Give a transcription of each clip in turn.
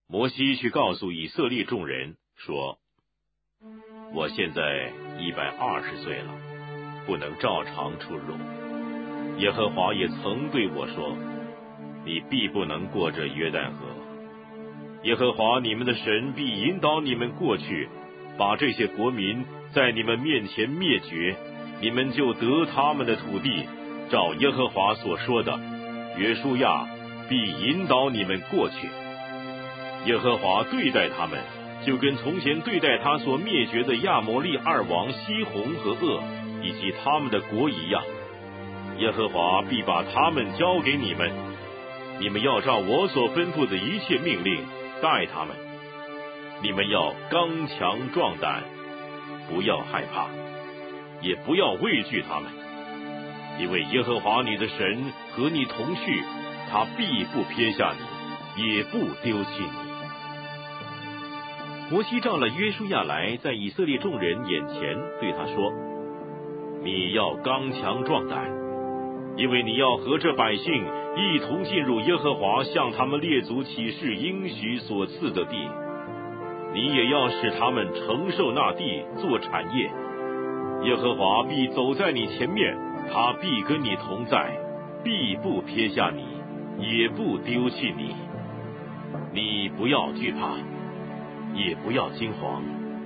摩西去告诉以色列众人说：我现在120岁了，不能照常出入。耶和华也曾对我说，你必不能过这约旦河。耶和华你们的神必引导你们过去，把这些国民在你们面前灭绝，你们就得他们的土地，照耶和华所说的，约书亚必引导你们过去。耶和华对待他们，就跟从前对待他所灭绝的亚摩利二王西宏和噩，以及他们的国一样。耶和华必把他们交给你们，你们要照我所吩咐的一切命令待他们。你们要刚强壮胆，不要害怕，也不要畏惧他们，因为耶和华你的神和你同去，他必不撇下你，也不丢弃你。摩西召了约书亚来，在以色列众人眼前对他说：你要刚强壮胆，因为你要和这百姓一同进入耶和华向他们列祖起誓应许所赐的地，你也要使他们承受那地做产业。耶和华必走在你前面，他必跟你同在，必不撇下你，也不丢弃你。你不要惧怕，也不要惊惶。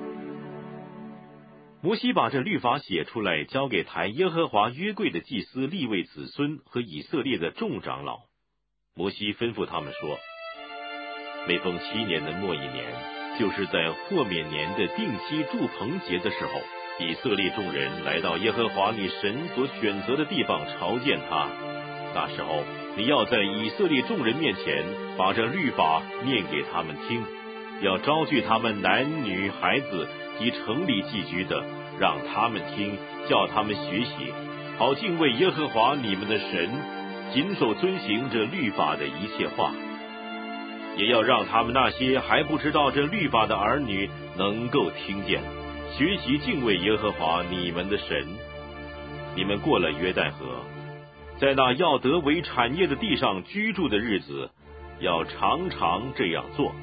摩西把这律法写出来，交给抬耶和华约柜的祭司利未子孙和以色列的众长老。摩西吩咐他们说：每逢7年的末一年，就是在豁免年的定期住棚节的时候，以色列众人来到耶和华你神所选择的地方朝见他。那时候，你要在以色列众人面前把这律法念给他们听，要招聚他们男女孩子及城里寄居的，让他们听，叫他们学习，好敬畏耶和华你们的神，谨守遵行这律法的一切话。也要让他们那些还不知道这律法的儿女能够听见，学习敬畏耶和华你们的神。你们过了约旦河，在那要得为产业的地上居住的日子，要常常这样做。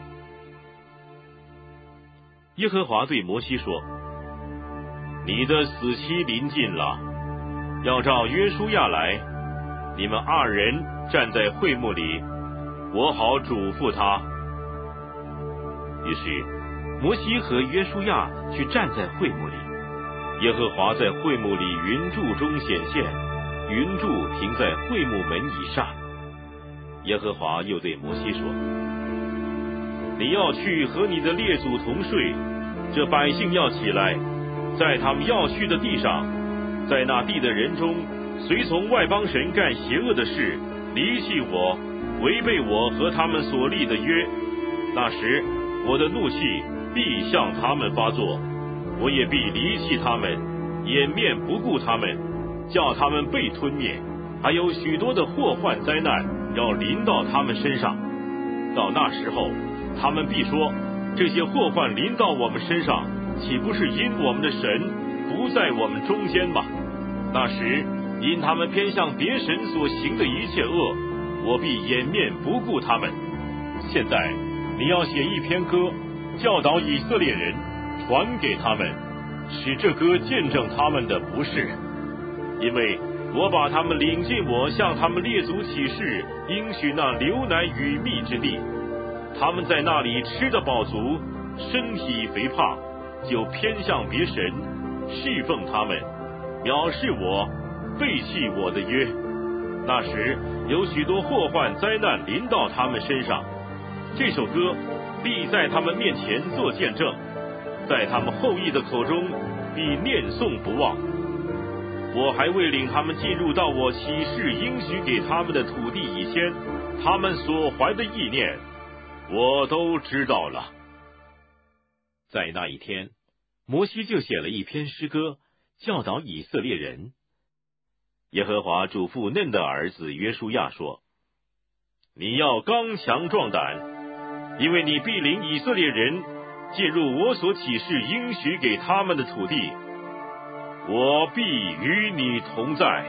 耶和华对摩西说：你的死期临近了，要召约书亚来，你们2人站在会幕里，我好嘱咐他。于是摩西和约书亚去站在会幕里，耶和华在会幕里云柱中显现，云柱停在会幕门以上。耶和华又对摩西说：你要去和你的列祖同睡，这百姓要起来，在他们要去的地上，在那地的人中，随从外邦神干邪恶的事，离弃我，违背我和他们所立的约。那时我的怒气必向他们发作，我也必离弃他们，掩面不顾他们，叫他们被吞灭。还有许多的祸患灾难要临到他们身上。到那时候，他们必说：这些祸患临到我们身上，岂不是因我们的神不在我们中间吗？那时因他们偏向别神所行的一切恶，我必掩面不顾他们。现在你要写一篇歌，教导以色列人，传给他们，使这歌见证他们的不是。因为我把他们领进我向他们列祖起誓应许那流奶与蜜之地，他们在那里吃得饱足，身体肥胖，就偏向别神，侍奉他们，藐视我，背弃我的约。那时有许多祸患灾难临到他们身上，这首歌必在他们面前做见证，在他们后裔的口中必念诵不忘。我还未领他们进入到我起誓应许给他们的土地以前，他们所怀的意念我都知道了。在那一天，摩西就写了一篇诗歌，教导以色列人。耶和华嘱咐嫩的儿子约书亚说：你要刚强壮胆，因为你必领以色列人进入我所起誓应许给他们的土地，我必与你同在。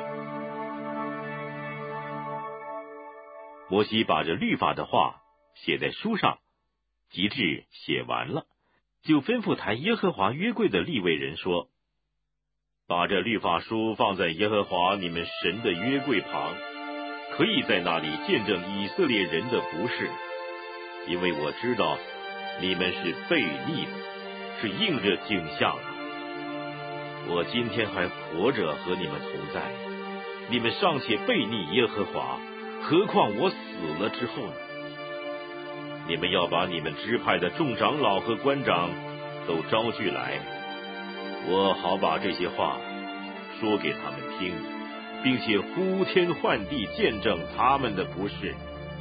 摩西把这律法的话写在书上， 及至写完了，就吩咐抬耶和华约柜的利未人说：把这律法书放在耶和华你们神的约柜旁，可以在那里见证以色列人的不是，因为我知道你们是悖逆的，是应着景象的。我今天还活着和你们同在，你们尚且悖逆耶和华，何况我死了之后呢？你们要把你们支派的众长老和官长都招聚来，我好把这些话说给他们听，并且呼天唤地见证他们的不是。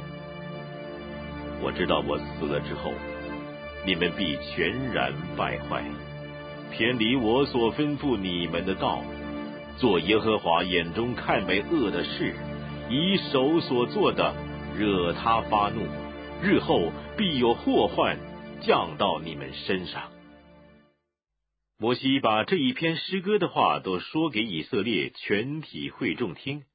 我知道我死了之后，你们必全然败坏，偏离我所吩咐你们的道，做耶和华眼中看为恶的事，以手所做的惹他发怒，日后必有祸患降到你们身上。摩西把这一篇诗歌的话都说给以色列全体会众听，